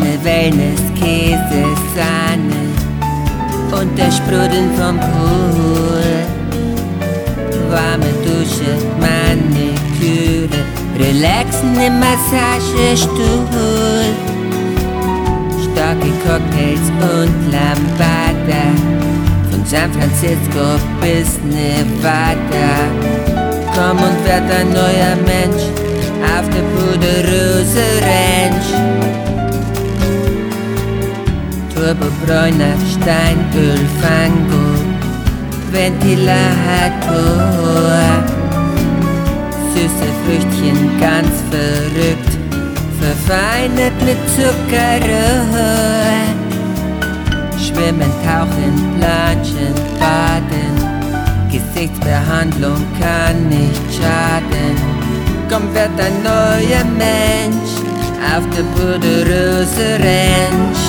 Wellness, Käse, Sahne und das Sprudeln vom Pool. Warme Dusche, Maniküre, relaxen im Massagestuhl. Starke Cocktails und Lambada, von San Francisco bis Nevada. Komm und werd ein neuer Mensch auf der Poderosa Ranch. Turbobräuner Steinöl, Fango, Ventilator. Süße Früchtchen, ganz verrückt, verfeinert mit Zuckerrohr. Schwimmen, tauchen, planschen, baden, Gesichtsbehandlung kann nicht schaden. Komm, werd ein neuer Mensch auf der Poderosa Ranch.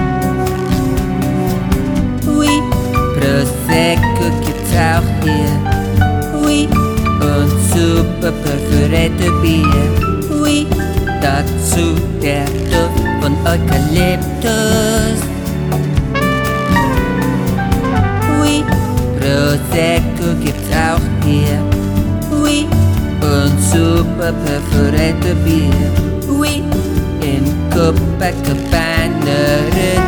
Oui, Prosecco gibt's auch hier. Oui, und super perforated Bier. Oui, dazu der Duft von Eukalyptus. Oui, Prosecco gibt's auch hier. Oui, und super perforated Bier. Oui, im Copacabana